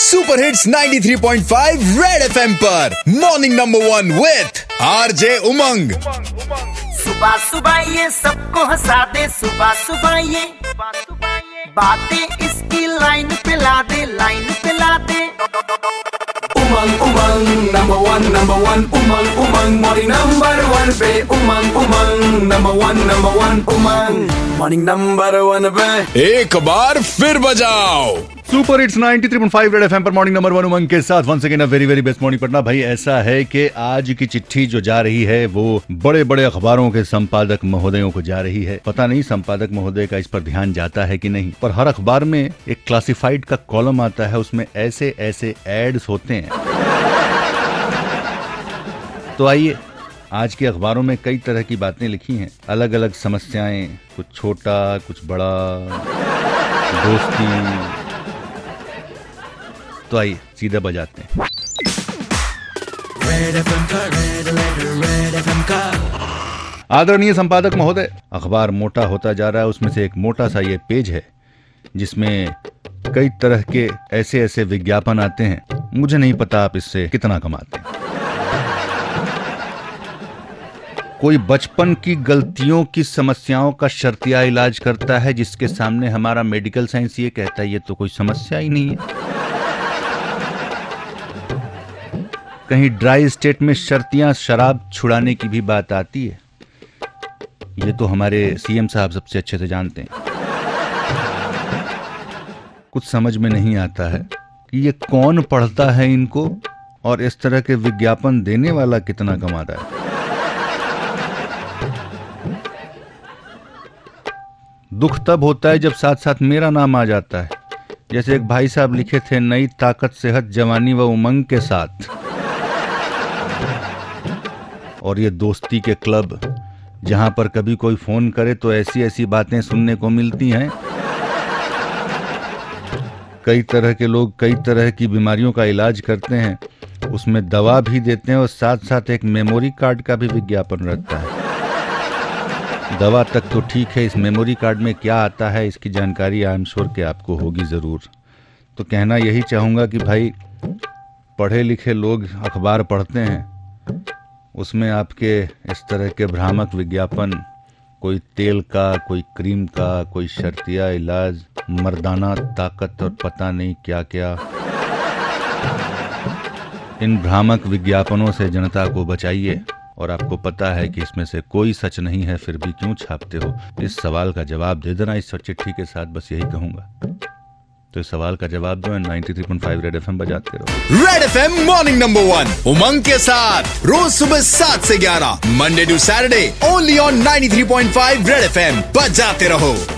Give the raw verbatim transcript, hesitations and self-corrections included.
Super hits ninety three point five red FM पर morning number one with RJ Umang. सुबह सुबह ये सबको हंसा दे, सुबह सुबह ये बातें इसकी लाइन पे ला दे, लाइन पे ला दे। Umang Umang number one number one Umang Umang morning number one पे Umang Umang number one number one Umang morning number one पे एक बार फिर बजाओ। Super hits ninety three point five red FM पर मॉर्निंग नंबर वन उमंग के साथ once again a very very best morning Patna. भाई ऐसा है कि आज की चिट्ठी जो जा रही है वो बड़े बड़े अखबारों के संपादक महोदयों को जा रही है। पता नहीं संपादक महोदय का इस पर ध्यान जाता है कि नहीं, पर हर अखबार में एक क्लासिफाइड का कॉलम आता है, उसमें ऐसे ऐसे एड्स होते हैं। तो आइए, आज के अखबारों में कई तरह की बातें लिखी हैं, अलग अलग समस्याएं, कुछ छोटा कुछ बड़ा, दोस्ती। तो आइए सीधा बजाते हैं। आदरणीय संपादक महोदय, अखबार मोटा होता जा रहा है, उसमें से एक मोटा सा ये पेज है जिसमें कई तरह के ऐसे ऐसे विज्ञापन आते हैं। मुझे नहीं पता आप इससे कितना कमाते हैं। कोई बचपन की गलतियों की समस्याओं का शर्तिया इलाज करता है, जिसके सामने हमारा मेडिकल साइंस ये कहता है ये तो कोई समस्या ही नहीं है। कहीं ड्राई स्टेट में शर्तियां शराब छुड़ाने की भी बात आती है। ये तो हमारे सीएम साहब सबसे अच्छे से जानते हैं। कुछ समझ में नहीं आता है कि ये कौन पढ़ता है इनको, और इस तरह के विज्ञापन देने वाला कितना कमा रहा है। दुख तब होता है जब साथ साथ मेरा नाम आ जाता है। जैसे एक भाई साहब लिखे थे, नई ताकत सेहत जवानी व उमंग के साथ। और ये दोस्ती के क्लब, जहां पर कभी कोई फोन करे तो ऐसी ऐसी बातें सुनने को मिलती हैं। कई तरह के लोग कई तरह की बीमारियों का इलाज करते हैं, उसमें दवा भी देते हैं और साथ साथ एक मेमोरी कार्ड का भी विज्ञापन रहता है। दवा तक तो ठीक है, इस मेमोरी कार्ड में क्या आता है इसकी जानकारी आई एम श्योर कि आपको होगी ज़रूर। तो कहना यही चाहूँगा कि भाई, पढ़े लिखे लोग अखबार पढ़ते हैं, उसमें आपके इस तरह के भ्रामक विज्ञापन, कोई तेल का, कोई क्रीम का, कोई शर्तिया इलाज, मर्दाना ताकत और पता नहीं क्या क्या, इन भ्रामक विज्ञापनों से जनता को बचाइए। और आपको पता है कि इसमें से कोई सच नहीं है, फिर भी क्यों छापते हो? इस सवाल का जवाब दे देना इस चिट्ठी के साथ, बस यही कहूंगा। तो इस सवाल का जवाब दो, ninety three point five red FM बजाते रहो। Red FM morning number one Umang के साथ रोज सुबह सात से ग्यारह, Monday to Saturday, only on ninety three point five red FM. बजाते रहो।